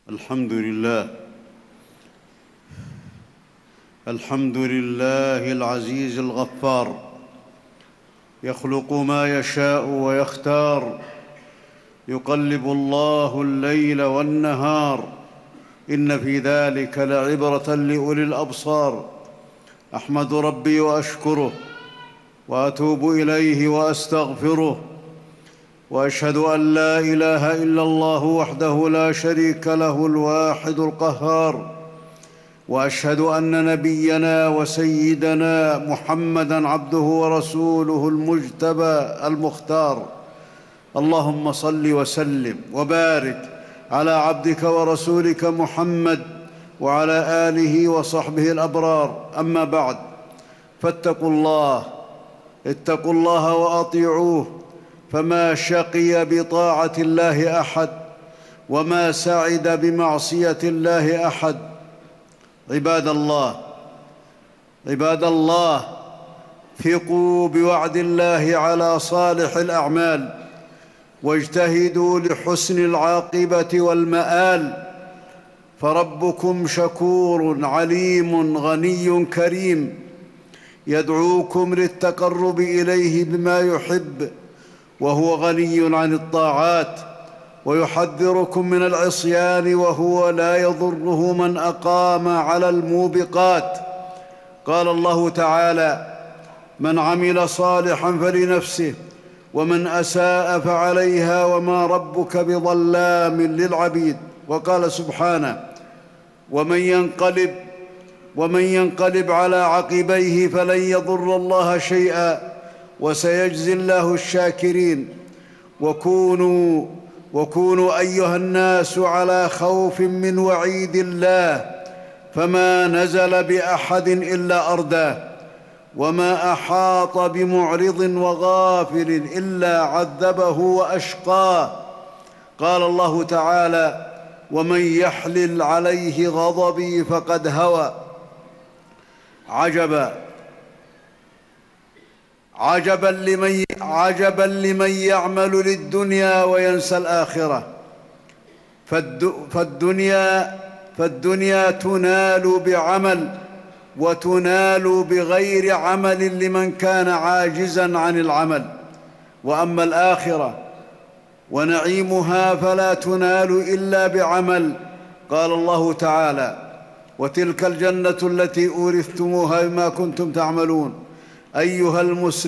الحمد لله العزيز الغفار، يخلق ما يشاء ويختار، يقلب الله الليل والنهار، إن في ذلك لعبرة لأولي الأبصار. أحمد ربي وأشكره وأتوب إليه وأستغفره، وأشهد أن لا إله إلا الله وحده لا شريك له الواحد القهار، وأشهد أن نبينا وسيدنا محمدًا عبده ورسوله المجتبى المختار. اللهم صل وسلم وبارك على عبدك ورسولك محمد وعلى آله وصحبه الأبرار. أما بعد، فاتقوا الله وأطيعوه، فما شقي بطاعة الله أحد وما سعد بمعصية الله أحد. عباد الله، ثقوا بوعد الله على صالح الأعمال، واجتهدوا لحسن العاقبة والمآل، فربكم شكور عليم غني كريم، يدعوكم للتقرب إليه بما يحب، وهو غني عن الطاعات، ويحذركم من العصيان، وهو لا يضره من أقام على الموبقات. قال الله تعالى: من عمل صالحا فلنفسه ومن أساء فعليها وما ربك بظلام للعبيد. وقال سبحانه: ومن ينقلب على عقبيه فلن يضر الله شيئا وسيجزي الله الشاكرين. وكونوا أيها الناس على خوف من وعيد الله، فما نزل بأحد إلا أرداه، وما أحاط بمعرض وغافل إلا عذبه وأشقاه. قال الله تعالى: ومن يحلل عليه غضبي فقد هوى. عجبا لمن يعمل للدنيا وينسى الآخرة. فالدنيا تنال بعمل، وتنال بغير عمل لمن كان عاجزا عن العمل. وأما الآخرة ونعيمها فلا تنال إلا بعمل. قال الله تعالى: وتلك الجنة التي أورثتموها بما كنتم تعملون. أيها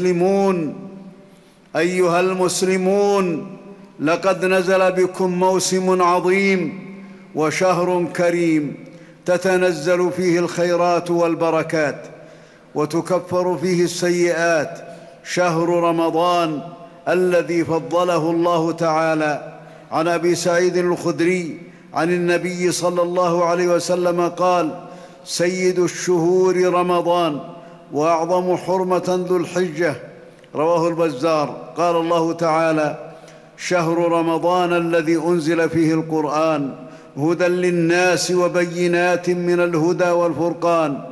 المسلمون، لقد نزل بكم موسم عظيم وشهر كريم، تتنزل فيه الخيرات والبركات، وتكفر فيه السيئات. شهر رمضان الذي فضله الله تعالى. عن أبي سعيد الخدري عن النبي صلى الله عليه وسلم قال: سيد الشهور رمضان، وأعظم حرمة ذو الحجة. رواه البزار. قال الله تعالى: شهر رمضان الذي أنزل فيه القرآن هدى للناس وبينات من الهدى والفرقان.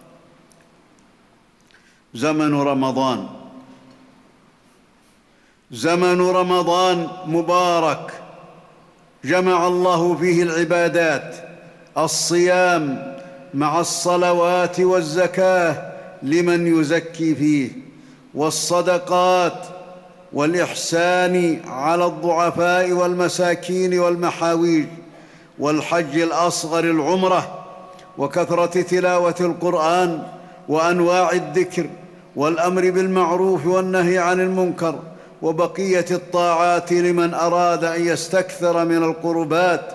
زمن رمضان مبارك، جمع الله فيه العبادات، الصيام مع الصلوات والزكاة لمن يزكي فيه، والصدقات، والإحسان على الضعفاء والمساكين والمحاويج، والحج الأصغر العمرة، وكثرة تلاوة القرآن، وأنواع الذكر، والأمر بالمعروف والنهي عن المنكر، وبقية الطاعات لمن أراد أن يستكثر من القربات.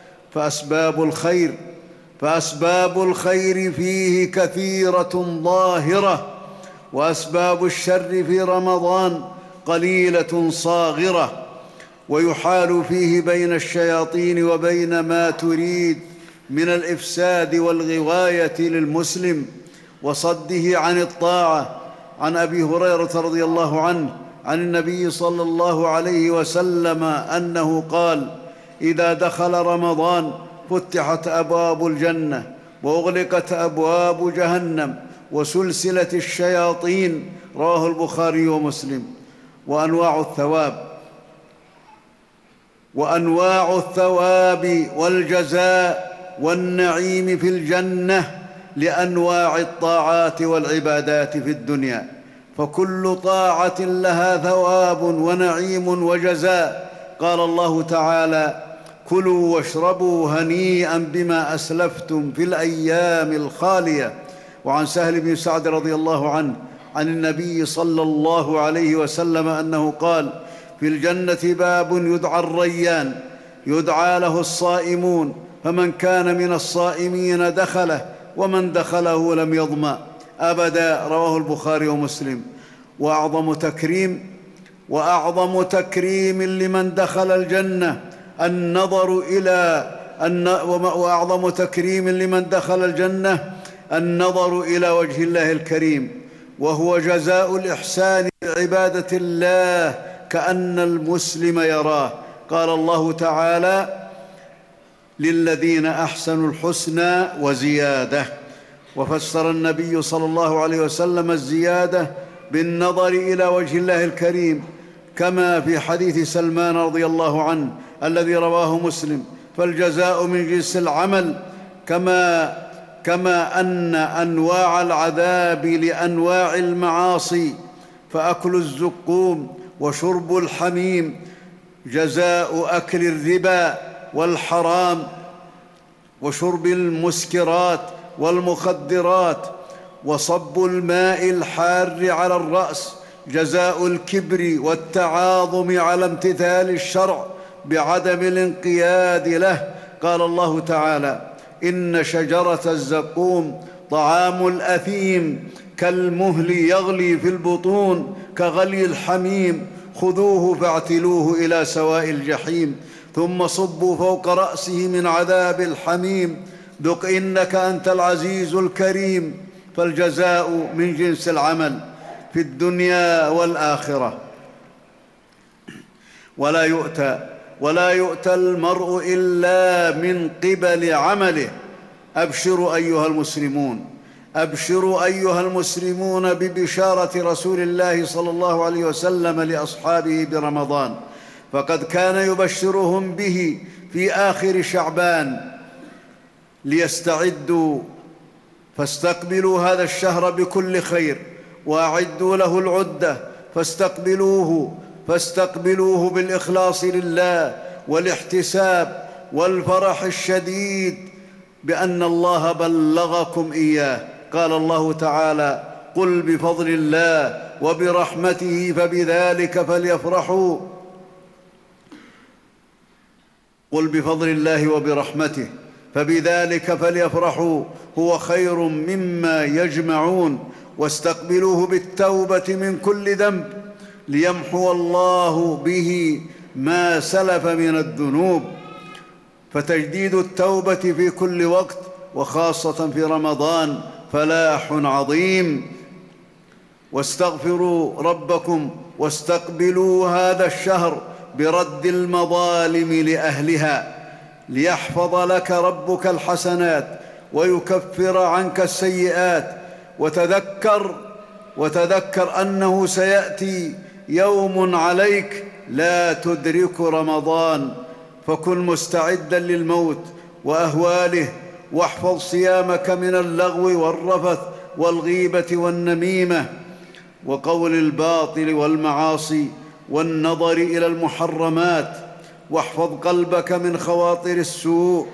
فأسباب الخير فيه كثيرة ظاهرة، وأسباب الشر في رمضان قليلة صاغرة. ويحال فيه بين الشياطين وبين ما تريد من الإفساد والغواية للمسلم وصده عن الطاعة. عن أبي هريرة رضي الله عنه عن النبي صلى الله عليه وسلم أنه قال: إذا دخل رمضان فتحت أبواب الجنة، وأغلقت أبواب جهنم، وسلسلة الشياطين. رواه البخاري ومسلم. وأنواع الثواب: وأنواع الثواب والجزاء والنعيم في الجنة لأنواع الطاعات والعبادات في الدنيا، فكل طاعة لها ثواب ونعيم وجزاء. قال الله تعالى: كلوا واشربوا هنيئا بما أسلفتم في الأيام الخالية. وعن سهل بن سعد رضي الله عنه عن النبي صلى الله عليه وسلم أنه قال: في الجنة باب يدعى الريان، يدعى له الصائمون، فمن كان من الصائمين دخله، ومن دخله لم يظمأ أبدا. رواه البخاري ومسلم. وأعظم تكريم لمن دخل الجنة النظر إلى وجه الله الكريم، وهو جزاء الإحسان بعبادة الله كأن المسلم يراه. قال الله تعالى: للذين أحسنوا الحسنى وزيادة. وفسر النبي صلى الله عليه وسلم الزيادة بالنظر إلى وجه الله الكريم، كما في حديث سلمان رضي الله عنه الذي رواه مسلم: فالجزاء من جنس العمل، كما أن أنواع العذاب لأنواع المعاصي، فأكل الزقوم وشرب الحميم جزاء أكل الربا والحرام، وشرب المسكرات والمخدرات، وصب الماء الحار على الرأس جزاء الكبر والتعاظم على امتثال الشرع بعدم الانقياد له. قال الله تعالى: إن شجرة الزقوم طعام الأثيم كالمهل يغلي في البطون كغلي الحميم، خذوه فاعتلوه إلى سواء الجحيم، ثم صبوا فوق رأسه من عذاب الحميم، ذق إنك أنت العزيز الكريم. فالجزاء من جنس العمل في الدنيا والآخرة. ولا يؤتى المرء إلا من قبل عمله. أبشروا أيها المسلمون ببشارة رسول الله صلى الله عليه وسلم لأصحابه برمضان، فقد كان يبشرهم به في آخر شعبان ليستعدوا، فاستقبلوا هذا الشهر بكل خير، وأعدوا له العدة، فاستقبلوه بالإخلاص لله والاحتساب والفرح الشديد بأن الله بلغكم إياه. قال الله تعالى: قل بفضل الله وبرحمته فبذلك فليفرحوا هو خير مما يجمعون. واستقبلوه بالتوبة من كل ذنب ليمحو الله به ما سلف من الذنوب، فتجديد التوبة في كل وقت وخاصة في رمضان فلاح عظيم. واستغفروا ربكم واستقبلوا هذا الشهر برد المظالم لأهلها، ليحفظ لك ربك الحسنات ويكفر عنك السيئات. وتذكر أنه سيأتي يوم عليك لا تدرك رمضان، فكن مستعدا للموت وأهواله، واحفظ صيامك من اللغو والرفث والغيبة والنميمة وقول الباطل والمعاصي والنظر إلى المحرمات، واحفظ قلبك من خواطر السوء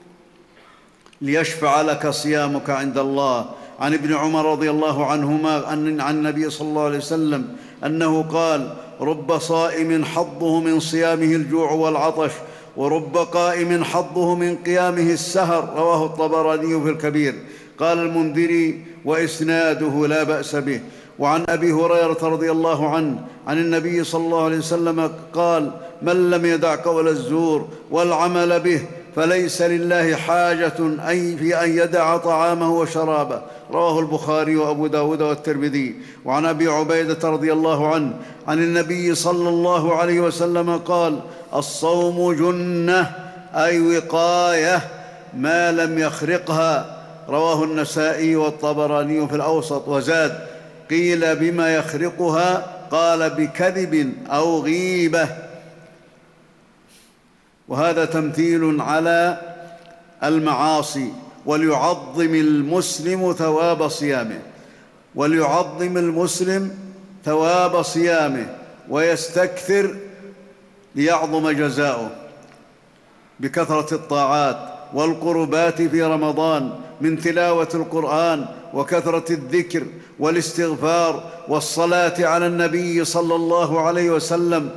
ليشفع لك صيامك عند الله. عن ابن عمر رضي الله عنهما عن النبي صلى الله عليه وسلم أنه قال: رب صائم حظه من صيامه الجوع والعطش، ورب قائم حظه من قيامه السهر. رواه الطبراني في الكبير. قال المنذري: وإسناده لا بأس به. وعن أبي هريرة رضي الله عنه عن النبي صلى الله عليه وسلم قال: من لم يدع قول الزور والعمل به فليس لله حاجة في أن يدع طعامه وشرابه. رواه البخاري وأبو داود والترمذي. وعن أبي عبيدة رضي الله عنه عن النبي صلى الله عليه وسلم قال: الصوم جنة، أي وقاية ما لم يخرقها. رواه النسائي والطبراني في الأوسط. وزاد: قيل بما يخرقها؟ قال: بكذب أو غيبة. وهذا تمثيل على المعاصي. وليعظم المسلم ثواب صيامه، وليعظم المسلم ثواب صيامه ويستكثر ليعظم جزاؤه بكثرة الطاعات والقربات في رمضان من تلاوة القرآن وكثرة الذكر والاستغفار والصلاة على النبي صلى الله عليه وسلم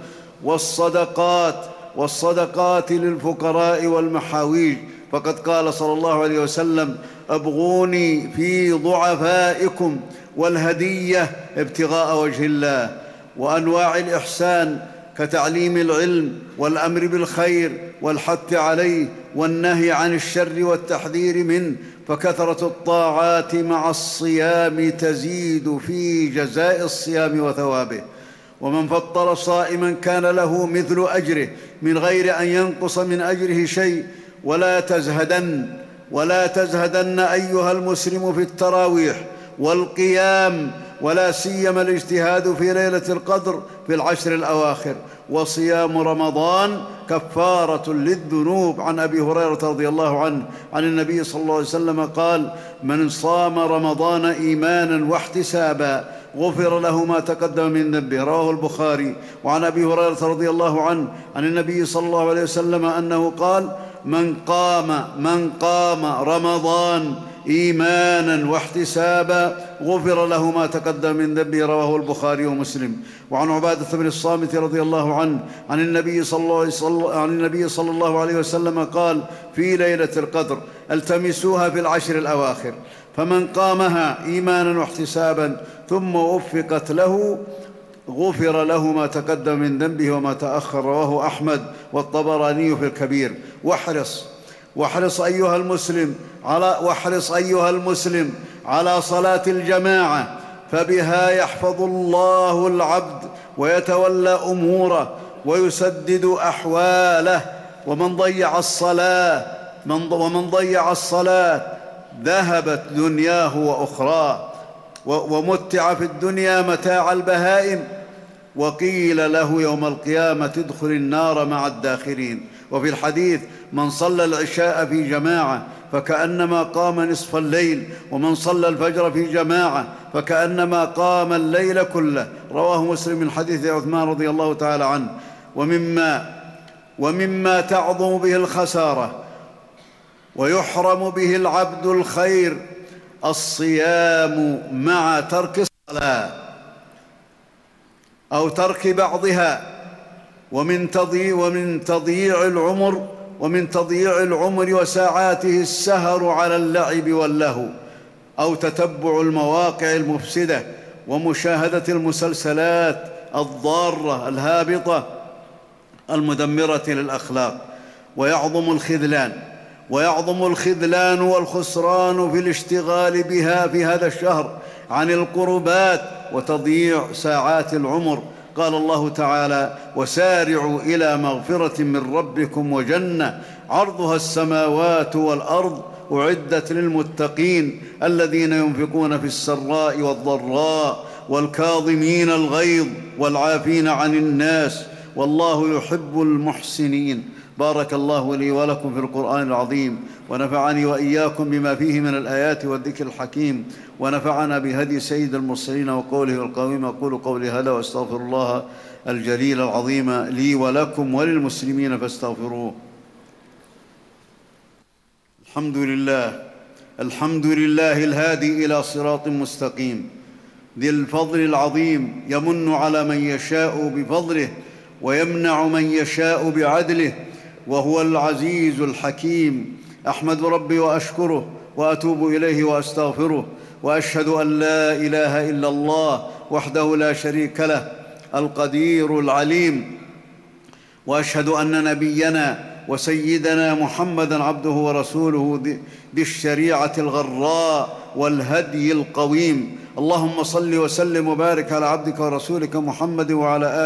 والصدقات للفقراء والمحاويج. فقد قال صلى الله عليه وسلم: ابغوني في ضعفائكم، والهدية ابتغاء وجه الله. وأنواع الإحسان كتعليم العلم والأمر بالخير والحث عليه والنهي عن الشر والتحذير منه. فكثرة الطاعات مع الصيام تزيد في جزاء الصيام وثوابه. ومن فطر صائما كان له مثل أجره من غير أن ينقص من أجره شيء. ولا تزهدن أيها المسلم في التراويح والقيام، ولا سيما الاجتهاد في ليلة القدر في العشر الأواخر. وصيام رمضان كفارة للذنوب. عن أبي هريرة رضي الله عنه عن النبي صلى الله عليه وسلم قال: من صام رمضان إيمانا واحتسابا غفر له ما تقدم من ذنبه. رواه البخاري. وعن أبي هريرة رضي الله عنه عن النبي صلى الله عليه وسلم أنه قال: من قام رمضان إيمانا واحتسابا غفر له ما تقدم من ذنبه. رواه البخاري ومسلم. وعن عبادة بن الصامت رضي الله عنه عن النبي صلى الله عليه وسلم قال: في ليلة القدر التمسوها في العشر الأواخر، فمن قامها إيمانا واحتسابا ثم وفقت له غفر له ما تقدم من ذنبه وما تأخر. رواه أحمد والطبراني في الكبير. واحرص أيها المسلم على صلاة الجماعة، فبها يحفظ الله العبد ويتولى أموره ويسدد أحواله. ومن ضيع الصلاة ذهبت دنياه وأخراه، ومتع في الدنيا متاع البهائم، وقيل له يوم القيامة ادخل النار مع الداخلين. وفي الحديث: من صلى العشاء في جماعة فكأنما قام نصف الليل، ومن صلى الفجر في جماعة فكأنما قام الليل كله. رواه مسلم من حديث عثمان رضي الله تعالى عنه. ومما تعظم به الخسارة ويحرم به العبد الخير الصيام مع ترك الصلاة أو ترك بعضها، ومن تضييع العمر وساعاته السهر على اللعب واللهو، أو تتبع المواقع المفسدة ومشاهدة المسلسلات الضارة الهابطة المدمرة للأخلاق. ويعظم الخذلان والخسران في الاشتغال بها في هذا الشهر عن القربات وتضييع ساعات العمر. قال الله تعالى: وسارعوا إلى مغفرة من ربكم وجنة عرضها السماوات والأرض أعدت للمتقين الذين ينفقون في السراء والضراء والكاظمين الغيظ والعافين عن الناس والله يحب المحسنين. بارك الله لي ولكم في القرآن العظيم، ونفعني وإياكم بما فيه من الآيات والذكر الحكيم، ونفعنا بهدي سيد المرسلين وقوله القويم. أقول قولي هذا وأستغفر الله الجليل العظيم لي ولكم وللمسلمين فاستغفروه. الحمد لله الهادي إلى صراط مستقيم، ذي الفضل العظيم، يمن على من يشاء بفضله ويمنع من يشاء بعدله، وهو العزيز الحكيم. أحمد ربي وأشكره وأتوب إليه وأستغفره، وأشهد أن لا إله إلا الله وحده لا شريك له القدير العليم، وأشهد أن نبينا وسيدنا محمدًا عبده ورسوله ذي الشريعة الغراء والهدي القويم. اللهم صل وسلم وبارك على عبدك ورسولك محمد وعلى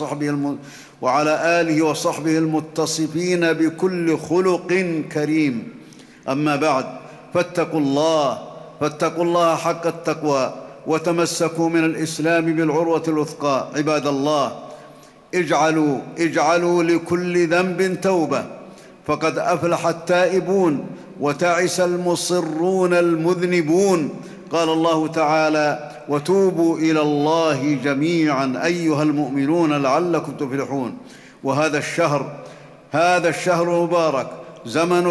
آله وصحبه المتصفين بكل خلق كريم. أما بعد، فاتقوا الله حق التقوى، وتمسكوا من الإسلام بالعروة الوثقى. عباد الله، اجعلوا لكل ذنب توبة، فقد أفلح التائبون وتعس المصرون المذنبون. قال الله تعالى: وتوبوا إلى الله جميعا أيها المؤمنون لعلكم تفلحون. وهذا الشهر المبارك زمن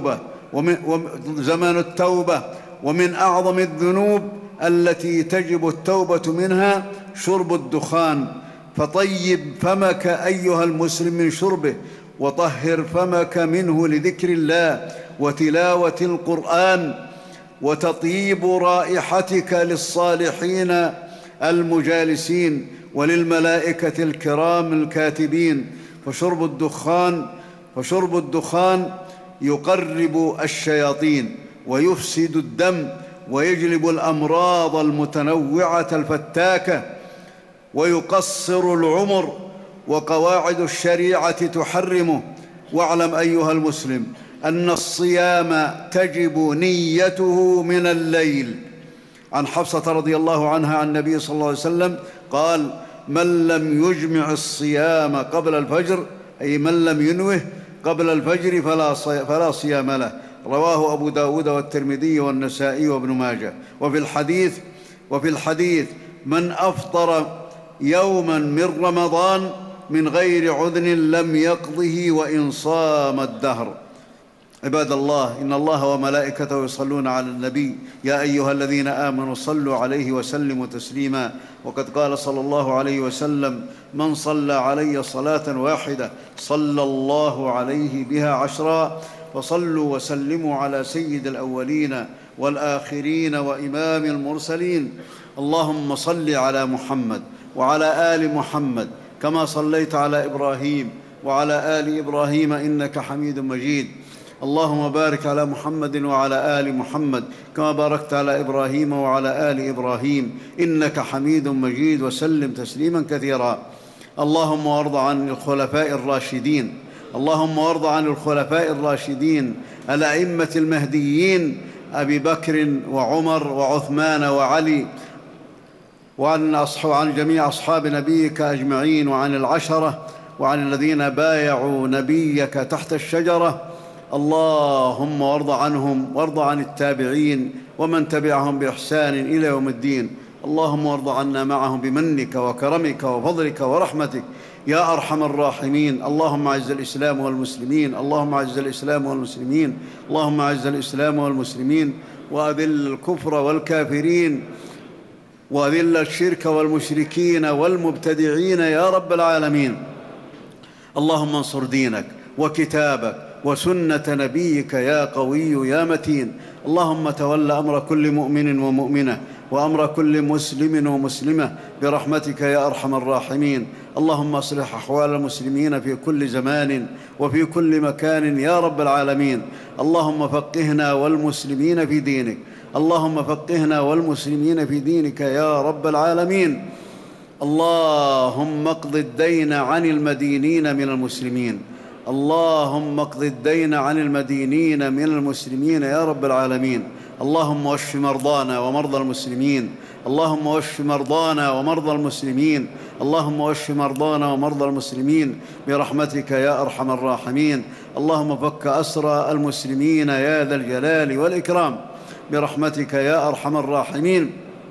التوبة، ومن أعظم الذنوب التي تجب التوبة منها شرب الدخان. فطيب فمك أيها المسلم من شربه، وطهر فمك منه لذكر الله وتلاوة القرآن، وتطيب رائحتك للصالحين المجالسين وللملائكة الكرام الكاتبين. فشرب الدخان يقرب الشياطين ويفسد الدم ويجلب الأمراض المتنوعة الفتاكة ويقصر العمر، وقواعد الشريعة تحرمه. واعلم أيها المسلم أن الصيام تجب نيته من الليل. عن حفصة رضي الله عنها عن النبي صلى الله عليه وسلم قال: من لم يجمع الصيام قبل الفجر، أي من لم ينوه قبل الفجر فلا صيام له. رواه أبو داود والترمذي والنسائي وابن ماجه. وفي الحديث: من أفطر يوما من رمضان من غير عذر لم يقضه وإن صام الدهر. عباد الله، إن الله وملائكته يصلون على النبي يا أيها الذين آمنوا صلوا عليه وسلموا تسليما. وقد قال صلى الله عليه وسلم: من صلى علي صلاة واحدة صلى الله عليه بها 10. فصلوا وسلموا على سيد الأولين والآخرين وإمام المرسلين. اللهم صل على محمد وعلى آل محمد كما صليت على إبراهيم وعلى آل إبراهيم إنك حميد مجيد. اللهم بارك على محمد وعلى آل محمد كما باركت على إبراهيم وعلى آل إبراهيم إنك حميد مجيد، وسلم تسليما كثيرا. اللهم وارض عن الخلفاء الراشدين الأئمة المهديين أبي بكر وعمر وعثمان وعلي، وعن جميع أصحاب نبيك أجمعين، وعن العشرة، وعن الذين بايعوا نبيك تحت الشجرة. اللهم وارض عنهم وارض عن التابعين ومن تبعهم بإحسان إلى يوم الدين. اللهم وارض عنا معهم بمنك وكرمك وفضلك ورحمتك يا أرحم الراحمين. اللهم أعز الإسلام والمسلمين، اللهم أعز الإسلام والمسلمين، اللهم أعز الإسلام والمسلمين، وأذل الكفر والكافرين، وأذل الشرك والمشركين والمبتدعين يا رب العالمين. اللهم انصر دينك وكتابك وسنة نبيك يا قوي يا متين. اللهم تول أمر كل مؤمن ومؤمنة وأمر كل مسلم ومسلمة برحمتك يا أرحم الراحمين. اللهم اصلح أحوال المسلمين في كل زمان وفي كل مكان يا رب العالمين. اللهم فقهنا والمسلمين في دينك، اللهم فقهنا والمسلمين في دينك يا رب العالمين. اللهم اقض الدين عن المدينين من المسلمين، اللهم اقض الدين عن المدينين من المسلمين يا رب العالمين. اللهم واشف مرضانا ومرضى المسلمين، اللهم واشف مرضانا ومرضى المسلمين، اللهم واشف مرضانا ومرضى المسلمين برحمتك يا أرحم الراحمين. اللهم فك أسرى المسلمين يا ذا الجلال والإكرام برحمتك يا أرحم الراحمين.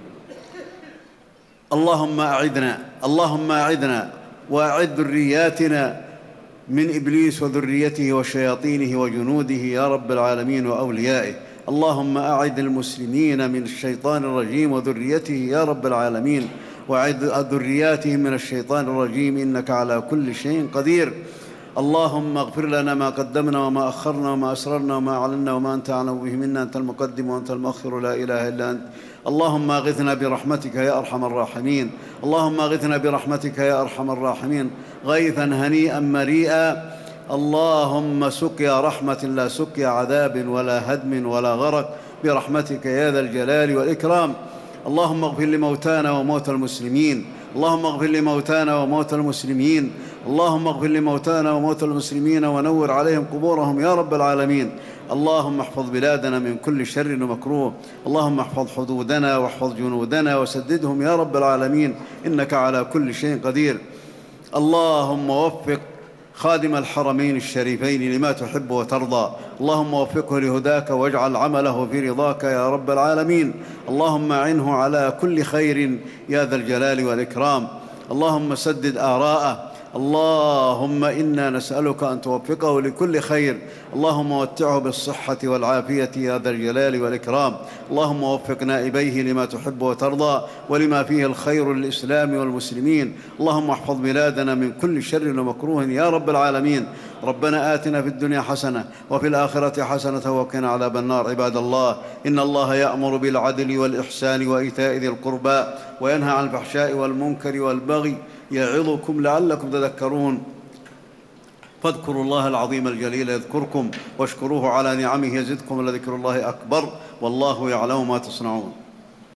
اللهم أعذنا وأعذ ذرياتنا من إبليس وذريته وشياطينه وجنوده يا رب العالمين وأوليائه. اللهم أعذ المسلمين من الشيطان الرجيم وذريته يا رب العالمين، وأعذ ذرياتهم من الشيطان الرجيم إنك على كل شيء قدير. اللهم اغفر لنا ما قدمنا وما أخرنا وما أسررنا وما أعلنا وما أنت أعلم به منا، أنت المقدم وأنت المؤخر لا إله إلا أنت. اللهم أغثنا برحمتك يا أرحم الراحمين، اللهم أغثنا برحمتك يا أرحم الراحمين غيثا هنيئا مريئا. اللهم سقيا رحمة لا سقيا عذاب ولا هدم ولا غرق برحمتك يا ذا الجلال والإكرام. اللهم اغفر لموتانا وموتى المسلمين، اللهم اغفر لموتانا وموتى المسلمين، اللهم اغفر لموتانا وموتى المسلمين ونور عليهم قبورهم يا رب العالمين. اللهم احفظ بلادنا من كل شر ومكروه، اللهم احفظ حدودنا واحفظ جنودنا وسددهم يا رب العالمين إنك على كل شيء قدير. اللهم وفق خادم الحرمين الشريفين لما تحب وترضى. اللهم وفقه لهداك واجعل عمله في رضاك يا رب العالمين. اللهم أعنه على كل خير يا ذا الجلال والإكرام. اللهم سدد آراءه. اللهم إنا نسألك أن توفقه لكل خير. اللهم متعه بالصحة والعافية يا ذا الجلال والإكرام. اللهم وفق نائبيه لما تحب وترضى ولما فيه الخير للإسلام والمسلمين. اللهم احفظ بلادنا من كل شر ومكروه يا رب العالمين. ربنا آتنا في الدنيا حسنة وفي الآخرة حسنة وقنا عذاب النار. عباد الله، إن الله يأمر بالعدل والإحسان وإيتاء ذي القربى وينهى عن الفحشاء والمنكر والبغي يعظكم لعلكم تذكرون. فاذكروا الله العظيم الجليل يذكركم واشكروه على نعمه يزدكم ولذكر الله أكبر والله يعلم ما تصنعون.